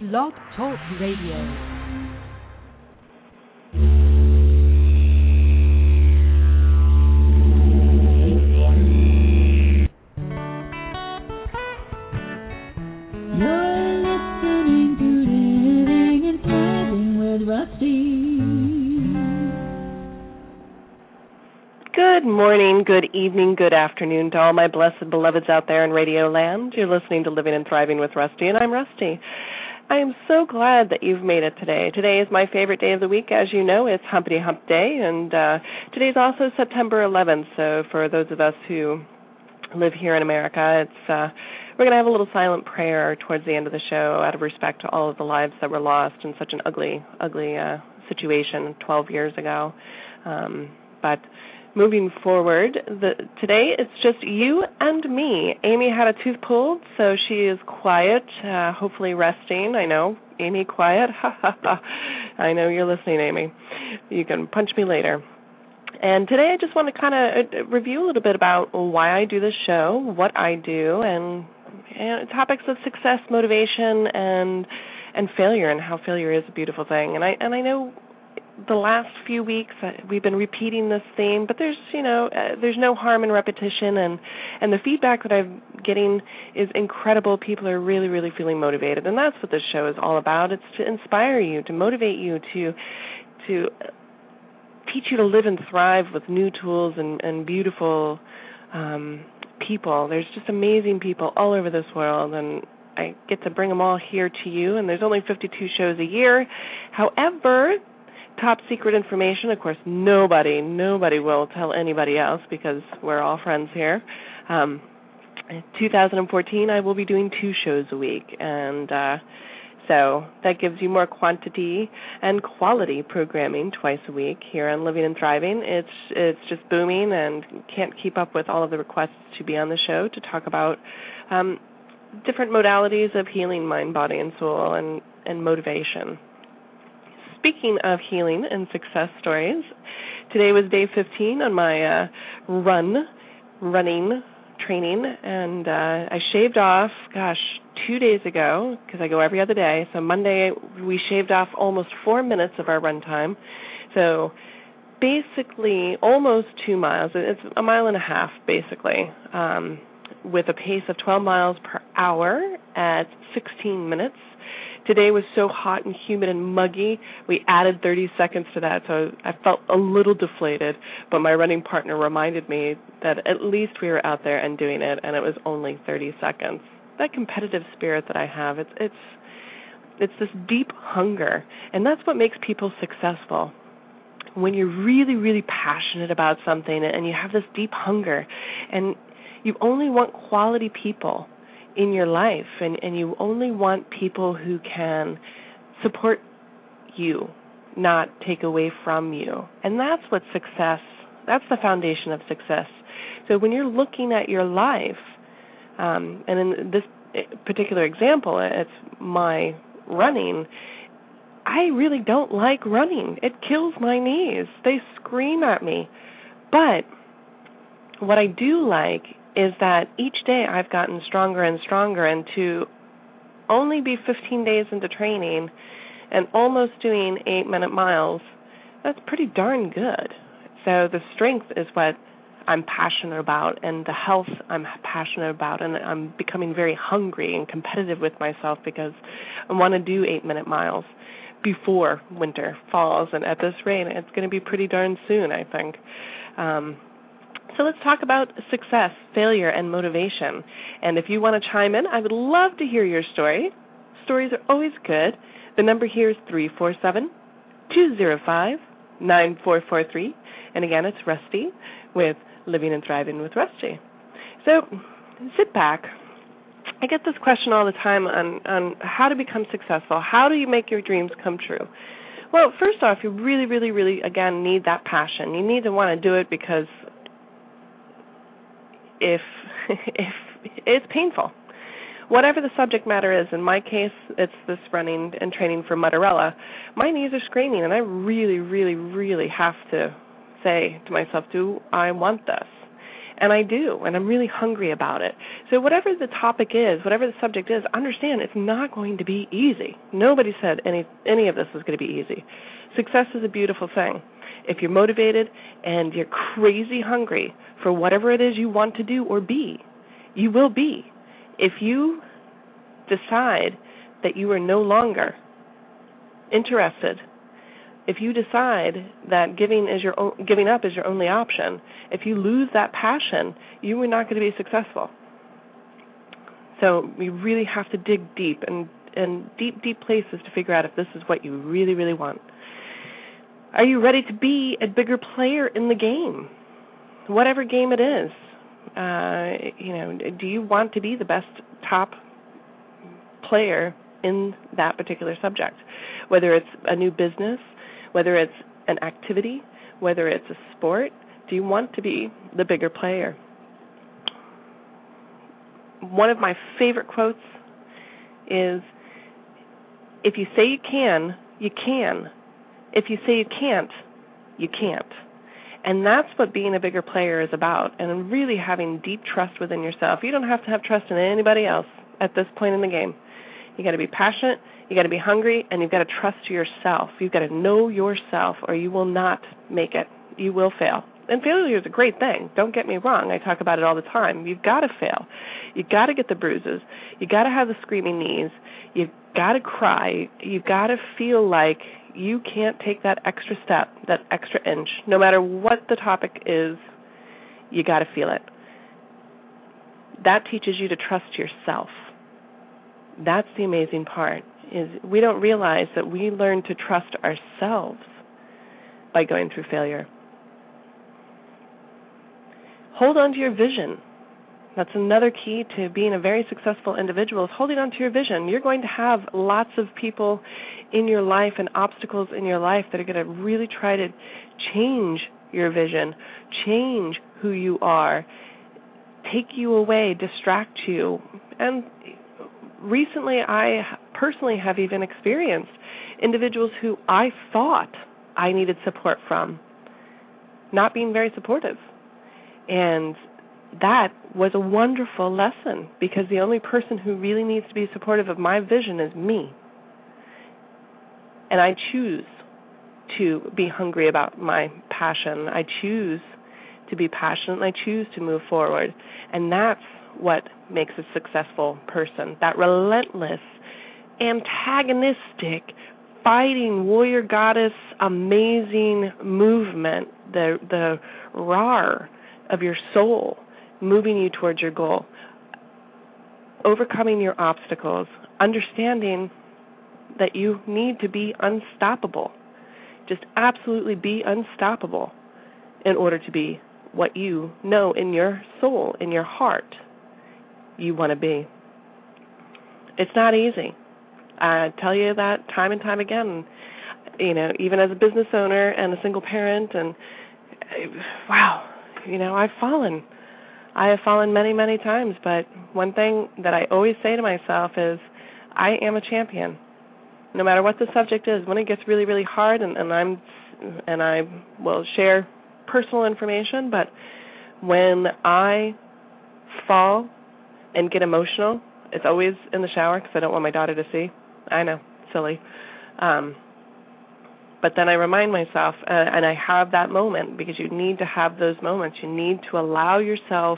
Blog Talk Radio. Good morning, good evening, good afternoon to all my blessed beloveds out there in Radio Land. You're listening to Living and Thriving with Rusty, and I'm Rusty. I am so glad that you've made it today. Today is my favorite day of the week. As you know, it's Humpty Hump Day, and today's also September 11th, so for those of us who live here in America, we're going to have a little silent prayer towards the end of the show out of respect to all of the lives that were lost in such an ugly situation 12 years ago. But moving forward, today it's just you and me. Amy had a tooth pulled, so she is quiet, hopefully resting. I know, Amy, quiet. I know you're listening, Amy. You can punch me later. And today I just want to kind of review a little bit about why I do this show, what I do, and topics of success, motivation, and failure, and how failure is a beautiful thing. And I know the last few weeks we've been repeating this theme, but there's no harm in repetition, and the feedback that I'm getting is incredible. People are really, really feeling motivated, and that's what this show is all about. It's to inspire you, to motivate you, to teach you to live and thrive with new tools and beautiful people. There's just amazing people all over this world, and I get to bring them all here to you, and there's only 52 shows a year. However, top secret information, of course, nobody will tell anybody else because we're all friends here. In 2014, I will be doing 2 shows a week, and so that gives you more quantity and quality programming twice a week here on Living and Thriving. It's just booming, and can't keep up with all of the requests to be on the show to talk about different modalities of healing mind, body, and soul, and motivation. Speaking of healing and success stories, today was day 15 on my running training, and I shaved off, 2 days ago, because I go every other day. So Monday we shaved off almost 4 minutes of our run time. So basically almost 2 miles. It's a mile and a half, basically, with a pace of 12 miles per hour at 16 minutes. Today was so hot and humid and muggy, we added 30 seconds to that, so I felt a little deflated, but my running partner reminded me that at least we were out there and doing it, and it was only 30 seconds. That competitive spirit that I have, it's this deep hunger, and that's what makes people successful. When you're really, really passionate about something and you have this deep hunger, and you only want quality people in your life, and you only want people who can support you, not take away from you. And that's what success, that's the foundation of success. So when you're looking at your life, and in this particular example, it's my running, I really don't like running. It kills my knees. They scream at me. But what I do like is that each day I've gotten stronger and stronger, and to only be 15 days into training and almost doing 8-minute miles, that's pretty darn good. So the strength is what I'm passionate about, and the health I'm passionate about, and I'm becoming very hungry and competitive with myself because I want to do 8-minute miles before winter falls, and at this rate, it's going to be pretty darn soon, I think. So let's talk about success, failure, and motivation. And if you want to chime in, I would love to hear your story. Stories are always good. The number here is 347-205-9443. And again, it's Rusty with Living and Thriving with Rusty. So sit back. I get this question all the time on how to become successful. How do you make your dreams come true? Well, first off, you really, really, really, again, need that passion. You need to want to do it because if it's painful. Whatever the subject matter is, in my case, it's this running and training for Motorola. My knees are screaming, and I really, really, really have to say to myself, do I want this? And I do, and I'm really hungry about it. So whatever the topic is, whatever the subject is, understand it's not going to be easy. Nobody said any of this was going to be easy. Success is a beautiful thing. If you're motivated and you're crazy hungry for whatever it is you want to do or be, you will be. If you decide that you are no longer interested, if you decide that giving up is your only option, if you lose that passion, you are not going to be successful. So you really have to dig deep and deep places to figure out if this is what you really, really want. Are you ready to be a bigger player in the game? Whatever game it is. Do you want to be the best top player in that particular subject? Whether it's a new business, whether it's an activity, whether it's a sport, do you want to be the bigger player? One of my favorite quotes is, if you say you can, you can. If you say you can't, you can't. And that's what being a bigger player is about, and really having deep trust within yourself. You don't have to have trust in anybody else at this point in the game. You got to be passionate, you got to be hungry, and you've got to trust yourself. You've got to know yourself, or you will not make it. You will fail. And failure is a great thing. Don't get me wrong. I talk about it all the time. You've got to fail. You've got to get the bruises. You've got to have the screaming knees. You've got to cry. You've got to feel like you can't take that extra step, that extra inch. No matter what the topic is, you got to feel it. That teaches you to trust yourself. That's the amazing part, is we don't realize that we learn to trust ourselves by going through failure. Hold on to your vision. That's another key to being a very successful individual, is holding on to your vision. You're going to have lots of people in your life and obstacles in your life that are going to really try to change your vision, change who you are, take you away, distract you. And recently I personally have even experienced individuals who I thought I needed support from not being very supportive. And that was a wonderful lesson, because the only person who really needs to be supportive of my vision is me. And I choose to be hungry about my passion. I choose to be passionate, and I choose to move forward. And that's what makes a successful person, that relentless, antagonistic, fighting warrior goddess, amazing movement, the roar of your soul moving you towards your goal, overcoming your obstacles, understanding that you need to be unstoppable. Just absolutely be unstoppable in order to be what you know in your soul, in your heart, you want to be. It's not easy. I tell you that time and time again, even as a business owner and a single parent, and wow, I've fallen. I have fallen many, many times, but one thing that I always say to myself is, I am a champion. No matter what the subject is, when it gets really, really hard, and I will share personal information, but when I fall and get emotional, it's always in the shower because I don't want my daughter to see. I know, silly. But then I remind myself, and I have that moment, because you need to have those moments. You need to allow yourself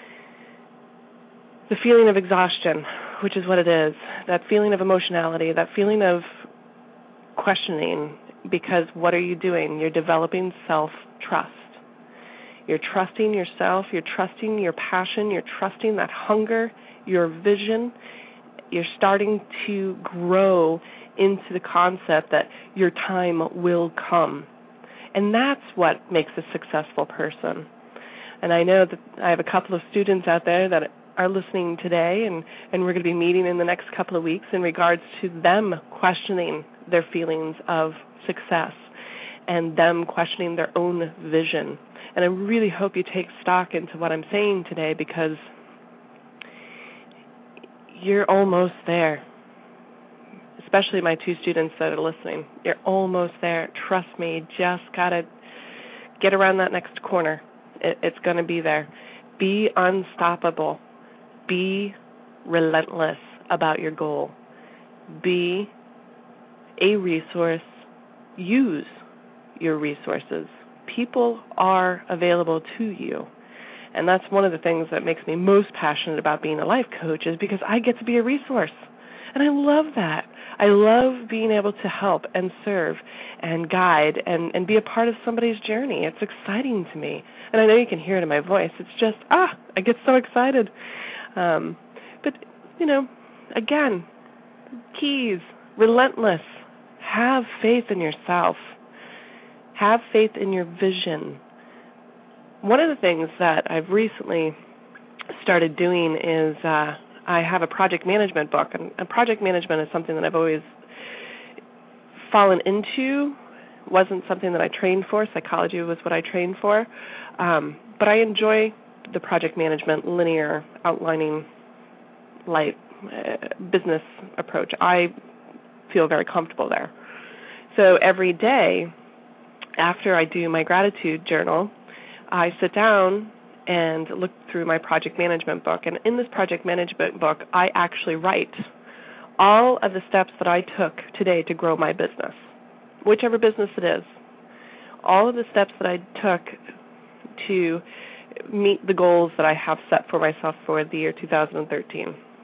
the feeling of exhaustion, which is what it is, that feeling of emotionality, that feeling of questioning, because what are you doing? You're developing self-trust. You're trusting yourself, you're trusting your passion, you're trusting that hunger, your vision. You're starting to grow into the concept that your time will come. And that's what makes a successful person. And I know that I have a couple of students out there that are listening today, and we're going to be meeting in the next couple of weeks in regards to them questioning their feelings of success and them questioning their own vision. And I really hope you take stock into what I'm saying today, because you're almost there. Especially my two students that are listening. You're almost there. Trust me, just got to get around that next corner. It's going to be there. Be unstoppable. Be relentless about your goal. Be a resource. Use your resources. People are available to you. And that's one of the things that makes me most passionate about being a life coach, is because I get to be a resource. And I love that. I love being able to help and serve and guide and be a part of somebody's journey. It's exciting to me. And I know you can hear it in my voice. It's just, I get so excited. But, again, keys, relentless. Have faith in yourself. Have faith in your vision. One of the things that I've recently started doing is I have a project management book, and project management is something that I've always fallen into. Wasn't something that I trained for. Psychology was what I trained for. But I enjoy the project management, linear, outlining, light business approach. I feel very comfortable there. So every day after I do my gratitude journal, I sit down and look through my project management book. And in this project management book, I actually write all of the steps that I took today to grow my business, whichever business it is. All of the steps that I took to meet the goals that I have set for myself for the year 2013.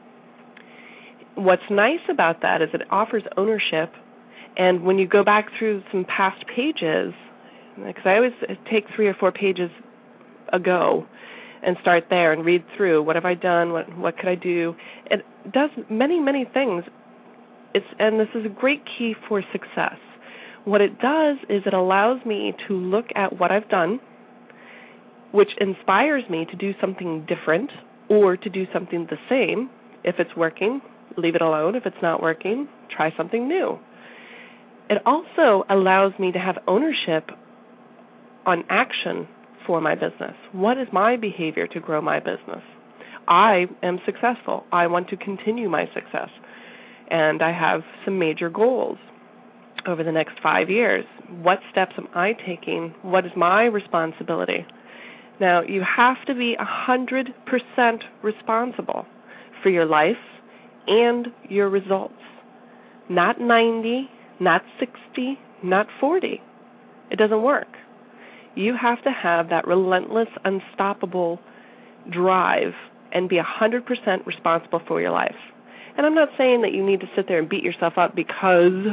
What's nice about that is it offers ownership. And when you go back through some past pages, because I always take 3 or 4 pages ago and start there and read through, what have I done, what could I do. It does many, many things. And this is a great key for success. What it does is it allows me to look at what I've done, which inspires me to do something different or to do something the same. If it's working, leave it alone. If it's not working, try something new. It also allows me to have ownership on action for my business. What is my behavior to grow my business? I am successful. I want to continue my success. And I have some major goals over the next 5 years. What steps am I taking? What is my responsibility? Now, you have to be 100% responsible for your life and your results. Not 90, not 60, not 40. It doesn't work. You have to have that relentless, unstoppable drive and be 100% responsible for your life. And I'm not saying that you need to sit there and beat yourself up because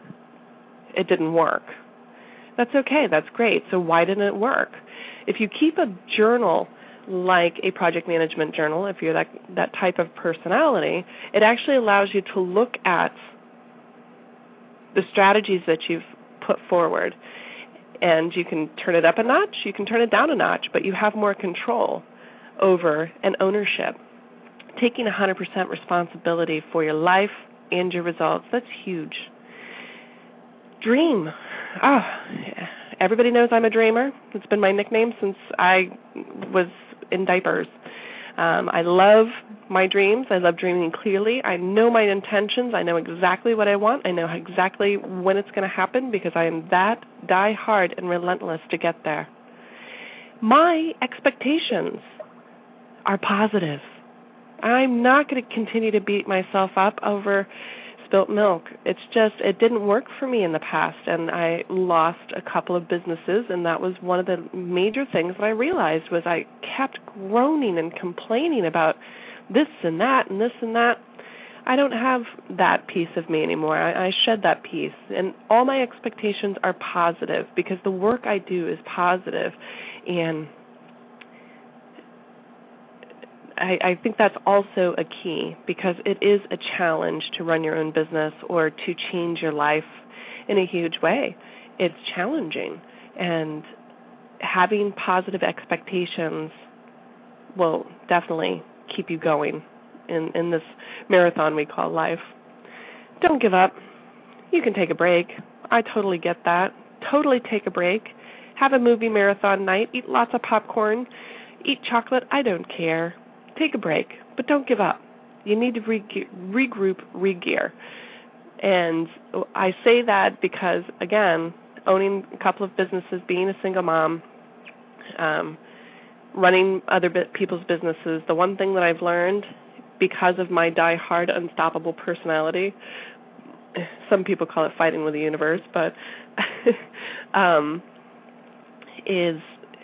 it didn't work. That's okay. That's great. So why didn't it work? If you keep a journal like a project management journal, if you're that type of personality, it actually allows you to look at the strategies that you've put forward. And you can turn it up a notch, you can turn it down a notch, but you have more control over and ownership. Taking 100% responsibility for your life and your results, that's huge. Dream. Everybody knows I'm a dreamer. It's been my nickname since I was in diapers. I love my dreams. I love dreaming clearly. I know my intentions. I know exactly what I want. I know exactly when it's going to happen because I am that die-hard and relentless to get there. My expectations are positive. I'm not going to continue to beat myself up over spilt milk. It's just, it didn't work for me in the past, and I lost a couple of businesses, and that was one of the major things that I realized was I kept groaning and complaining about this and that and this and that. I don't have that piece of me anymore. I shed that piece, and all my expectations are positive because the work I do is positive, and I think that's also a key because it is a challenge to run your own business or to change your life in a huge way. It's challenging, and having positive expectations will definitely keep you going in this marathon we call life. Don't give up. You can take a break. I totally get that. Totally take a break. Have a movie marathon night. Eat lots of popcorn. Eat chocolate. I don't care. Take a break, but don't give up. You need to regroup, re-gear. And I say that because, again, owning a couple of businesses, being a single mom, running other people's businesses, the one thing that I've learned because of my die-hard, unstoppable personality, some people call it fighting with the universe, but is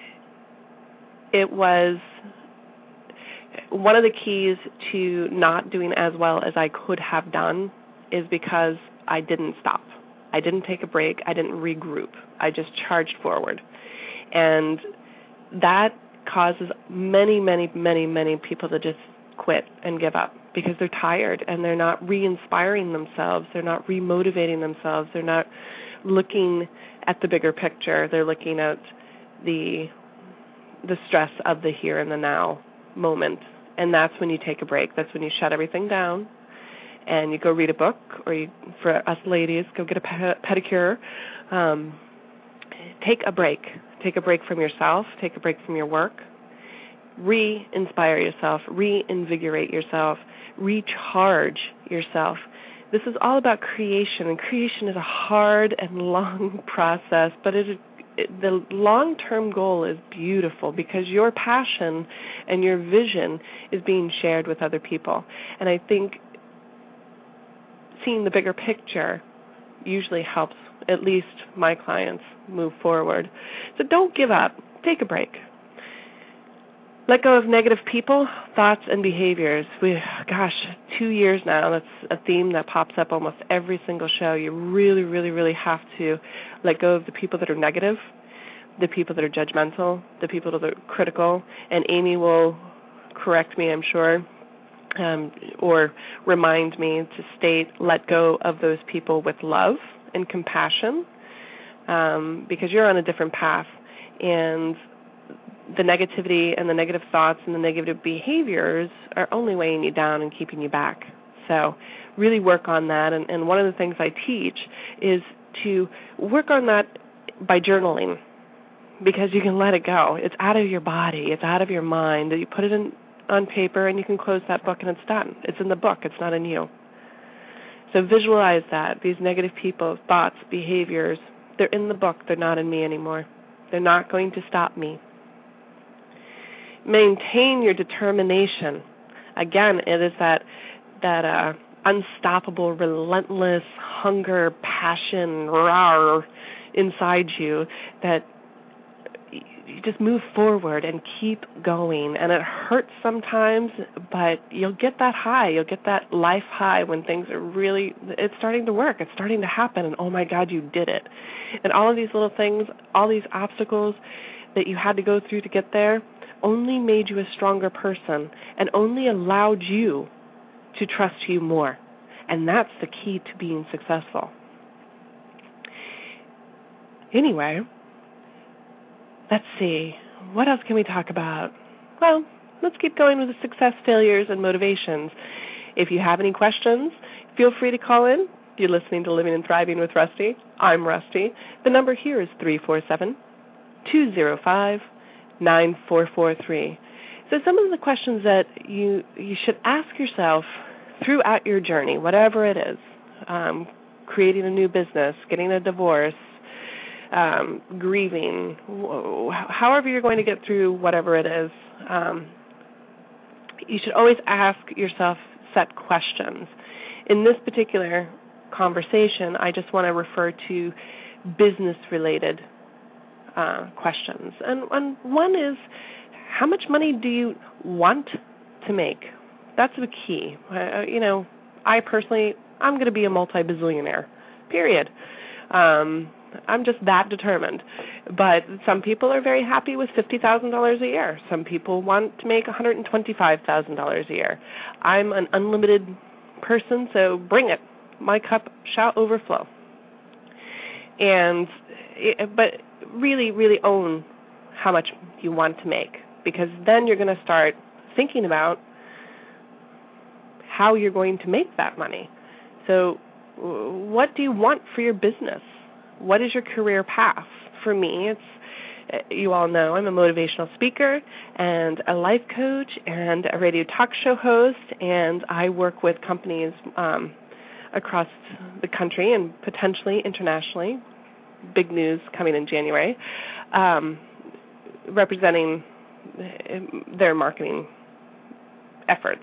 it was one of the keys to not doing as well as I could have done is because I didn't stop. I didn't take a break. I didn't regroup. I just charged forward. And that causes many, many, many, many people to just quit and give up because they're tired and they're not re-inspiring themselves. They're not re-motivating themselves. They're not looking at the bigger picture. They're looking at the stress of the here and the now moment. And that's when you take a break. That's when you shut everything down and you go read a book, or you, for us ladies, go get a pedicure. Take a break. Take a break from yourself. Take a break from your work. Re-inspire yourself. Reinvigorate yourself. Recharge yourself. This is all about creation, and creation is a hard and long process, but the long-term goal is beautiful because your passion and your vision is being shared with other people. And I think seeing the bigger picture usually helps at least my clients move forward. So don't give up. Take a break. Let go of negative people, thoughts, and behaviors. 2 years now, that's a theme that pops up almost every single show. You really, really, really have to let go of the people that are negative, the people that are judgmental, the people that are critical. And Amy will correct me, I'm sure, or remind me to state, let go of those people with love and compassion, because you're on a different path. And the negativity and the negative thoughts and the negative behaviors are only weighing you down and keeping you back. So really work on that. And one of the things I teach is to work on that by journaling, because you can let it go. It's out of your body. It's out of your mind. You put it on paper and you can close that book and it's done. It's in the book. It's not in you. So visualize that. These negative people, thoughts, behaviors, they're in the book. They're not in me anymore. They're not going to stop me. Maintain your determination. Again, it is that unstoppable, relentless hunger, passion, roar inside you that you just move forward and keep going. And it hurts sometimes, but you'll get that high. You'll get that life high when things are really, it's starting to work. It's starting to happen. And oh my God, you did it. And all of these little things, all these obstacles that you had to go through to get there only made you a stronger person and only allowed you to trust you more. And that's the key to being successful. Anyway, let's see. What else can we talk about? Well, let's keep going with the success, failures, and motivations. If you have any questions, feel free to call in. You're listening to Living and Thriving with Rusty. I'm Rusty. The number here is 347-205-9443. So some of the questions that you should ask yourself throughout your journey, whatever it is, creating a new business, getting a divorce, grieving, however you're going to get through whatever it is, you should always ask yourself set questions. In this particular conversation, I just want to refer to business-related questions. And one is, how much money do you want to make? That's the key. I personally, I'm going to be a multi-bazillionaire, period. I'm just that determined. But some people are very happy with $50,000 a year. Some people want to make $125,000 a year. I'm an unlimited person, so bring it. My cup shall overflow. But really, really own how much you want to make, because then you're going to start thinking about how you're going to make that money. So what do you want for your business? What is your career path? For me, it's, you all know, I'm a motivational speaker and a life coach and a radio talk show host, and I work with companies across the country and potentially internationally. Big news coming in January, representing their marketing efforts.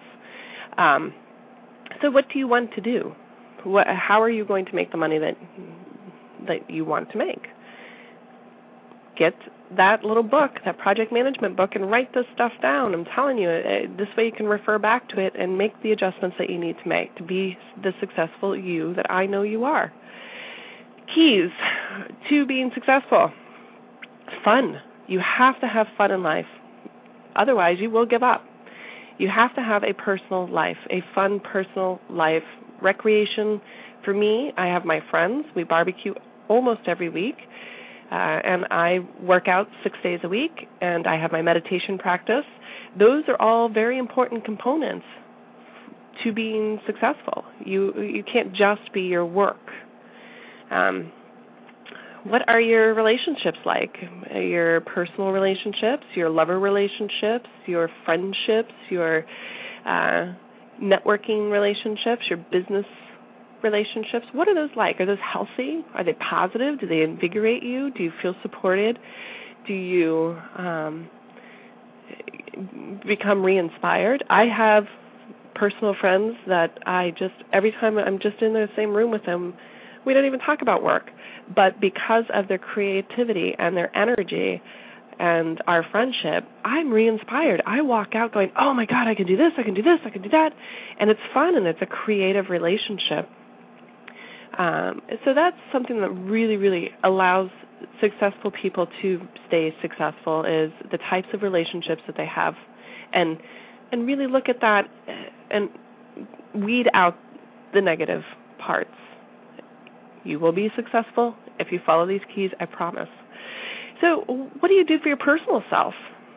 So what do you want to do? How are you going to make the money that you want to make? Get that little book, that project management book, and write this stuff down. I'm telling you, this way you can refer back to it and make the adjustments that you need to make to be the successful you that I know you are. Keys to being successful. Fun. You have to have fun in life. Otherwise, you will give up. You have to have a personal life, a fun personal life. Recreation, for me, I have my friends. We barbecue almost every week, and I work out 6 days a week, and I have my meditation practice. Those are all very important components to being successful. You can't just be your work. What are your relationships like? Your personal relationships, your lover relationships, your friendships, your networking relationships, your business relationships? What are those like? Are those healthy? Are they positive? Do they invigorate you? Do you feel supported? Do you become re-inspired? I have personal friends that every time I'm just in the same room with them, we don't even talk about work. But because of their creativity and their energy and our friendship, I'm re-inspired. I walk out going, oh my God, I can do this, I can do this, I can do that. And it's fun, and it's a creative relationship. So that's something that really, really allows successful people to stay successful, is the types of relationships that they have. And really look at that and weed out the negative parts. You will be successful if you follow these keys, I promise. So what do you do for your personal self?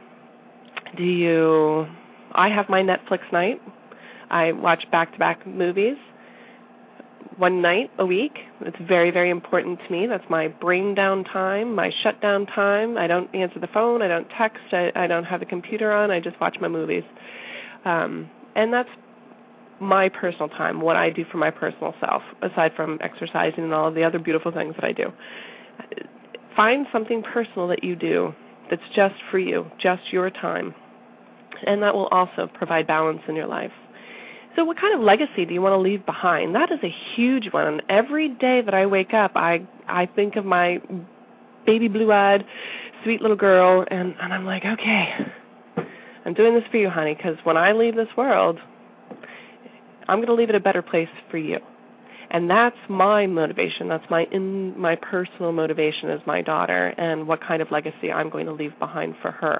I have my Netflix night. I watch back-to-back movies one night a week. It's very, very important to me. That's my brain down time, my shutdown time. I don't answer the phone. I don't text. I don't have the computer on. I just watch my movies. And that's my personal time, what I do for my personal self, aside from exercising and all of the other beautiful things that I do. Find something personal that you do that's just for you, just your time, and that will also provide balance in your life. So what kind of legacy do you want to leave behind? That is a huge one. Every day that I wake up, I think of my baby blue-eyed, sweet little girl, and I'm like, okay, I'm doing this for you, honey, because when I leave this world, I'm going to leave it a better place for you. And that's my motivation. That's my personal motivation as my daughter, and what kind of legacy I'm going to leave behind for her.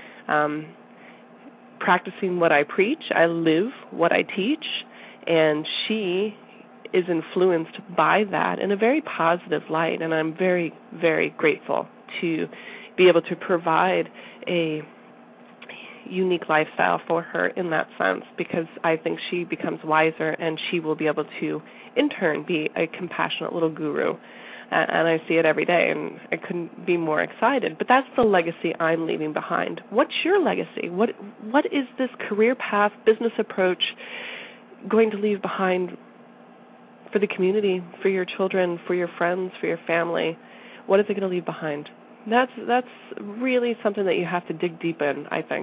Practicing what I preach, I live what I teach, and she is influenced by that in a very positive light, and I'm very, very grateful to be able to provide a unique lifestyle for her in that sense, because I think she becomes wiser, and she will be able to, in turn, be a compassionate little guru. And I see it every day, and I couldn't be more excited. But that's the legacy I'm leaving behind. What's your legacy? What is this career path, business approach going to leave behind for the community, for your children, for your friends, for your family? What is it going to leave behind? That's really something that you have to dig deep in, I think.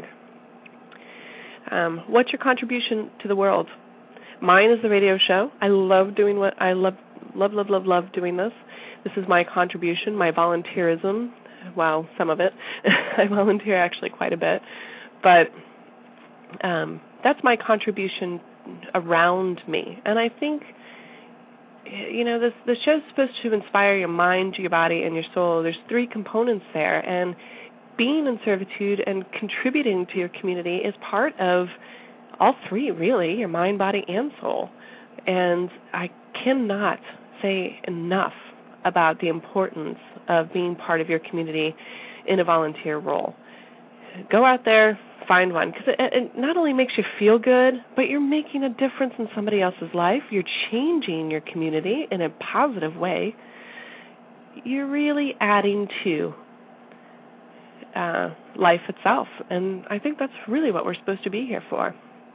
What's your contribution to the world? Mine is the radio show. I love doing what I love doing this. This is my contribution, my volunteerism. Well, some of it. I volunteer actually quite a bit. But that's my contribution around me. And I think, the show's supposed to inspire your mind, your body, and your soul. There's 3 components there. And being in servitude and contributing to your community is part of all 3, really, your mind, body, and soul. And I cannot say enough about the importance of being part of your community in a volunteer role. Go out there, find one, because it not only makes you feel good, but you're making a difference in somebody else's life. You're changing your community in a positive way. You're really adding to life itself, and I think that's really what we're supposed to be here for.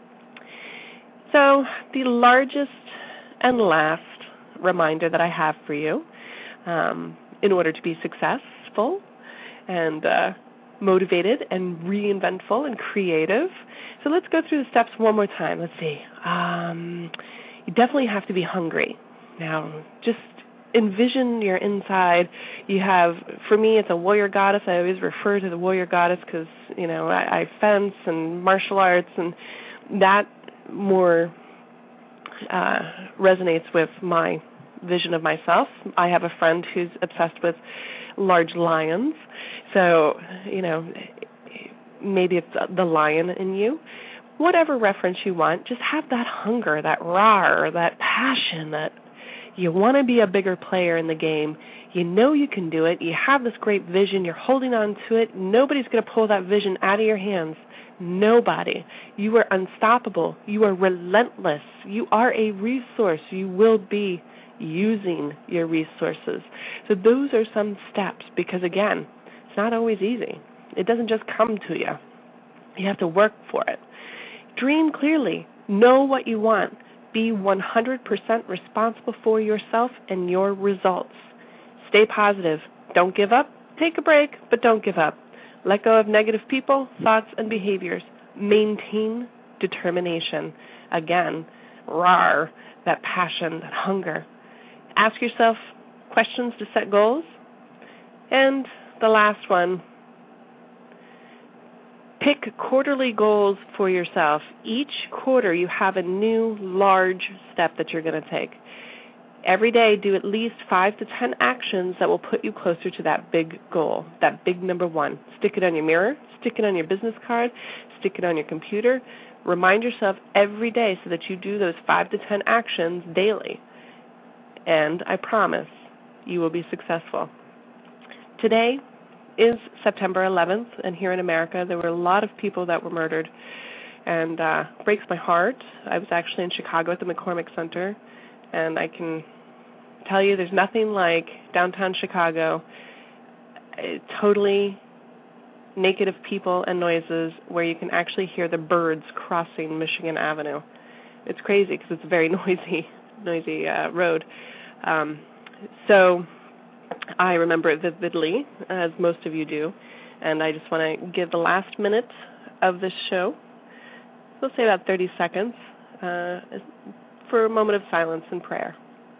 So the largest and last reminder that I have for you, in order to be successful and motivated and reinventful and creative. So let's go through the steps one more time. Let's see. You definitely have to be hungry. Now, just envision your inside. You have, for me, it's a warrior goddess. I always refer to the warrior goddess because, I fence and martial arts, and that more resonates with my vision of myself. I have a friend who's obsessed with large lions. So, maybe it's the lion in you. Whatever reference you want, just have that hunger, that roar, that passion, that you want to be a bigger player in the game. You know you can do it. You have this great vision. You're holding on to it. Nobody's going to pull that vision out of your hands. Nobody. You are unstoppable. You are relentless. You are a resource. You will be using your resources. So those are some steps because, again, it's not always easy. It doesn't just come to you. You have to work for it. Dream clearly. Know what you want. Be 100% responsible for yourself and your results. Stay positive. Don't give up. Take a break, but don't give up. Let go of negative people, thoughts, and behaviors. Maintain determination. Again, roar, that passion, that hunger. Ask yourself questions to set goals. And the last one, pick quarterly goals for yourself. Each quarter you have a new large step that you're going to take. Every day do at least 5 to 10 actions that will put you closer to that big goal, that big number one. Stick it on your mirror, stick it on your business card, stick it on your computer. Remind yourself every day so that you do those 5 to 10 actions daily. And I promise you will be successful. Today is September 11th, and here in America there were a lot of people that were murdered, and breaks my heart. I was actually in Chicago at the McCormick Center, and I can tell you there's nothing like downtown Chicago, totally naked of people and noises, where you can actually hear the birds crossing Michigan Avenue. It's crazy because it's a very noisy road. So I remember it vividly, as most of you do, and I just want to give the last minute of this show, we'll say about 30 seconds, for a moment of silence and prayer.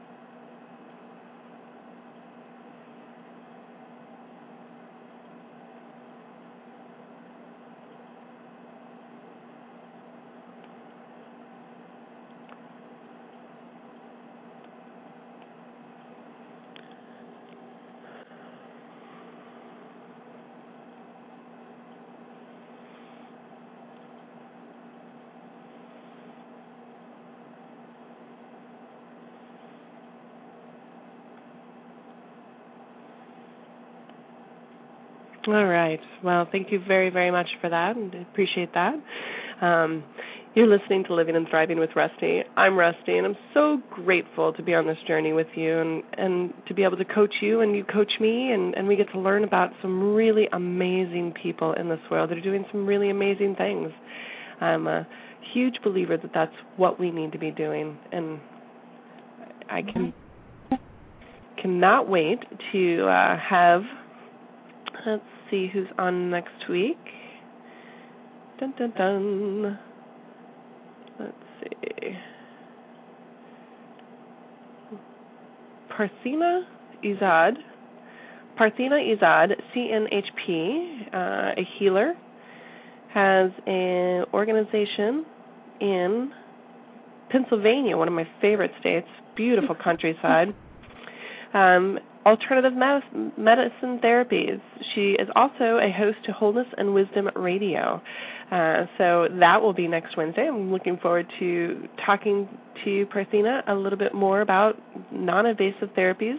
All right. Well, thank you very, very much for that, and I appreciate that. You're listening to Living and Thriving with Rusty. I'm Rusty, and I'm so grateful to be on this journey with you and to be able to coach you and you coach me, and we get to learn about some really amazing people in this world that are doing some really amazing things. I'm a huge believer that that's what we need to be doing, and I cannot wait to have... Let's see who's on next week. Dun, dun, dun. Let's see. Parthena Izad, CNHP, a healer, has an organization in Pennsylvania, one of my favorite states, beautiful countryside. Alternative medicine therapies. She is also a host to Wholeness and Wisdom Radio. So that will be next Wednesday. I'm looking forward to talking to Parthena a little bit more about non-invasive therapies,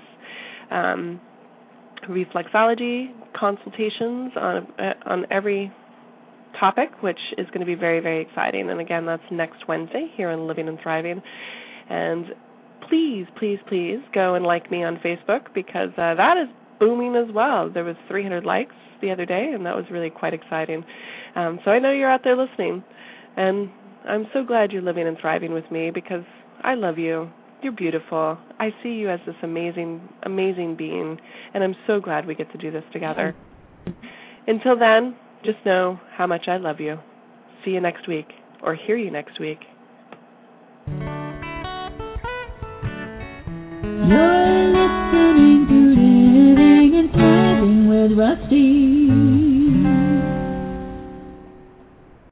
reflexology, consultations on every topic, which is going to be very, very exciting. And again, that's next Wednesday here on Living and Thriving. And please, please, please go and like me on Facebook, because that is booming as well. There was 300 likes the other day, and that was really quite exciting. So I know you're out there listening, and I'm so glad you're living and thriving with me, because I love you. You're beautiful. I see you as this amazing, amazing being, and I'm so glad we get to do this together. Until then, just know how much I love you. See you next week, or hear you next week. You're listening to Living and Thriving with Rusty.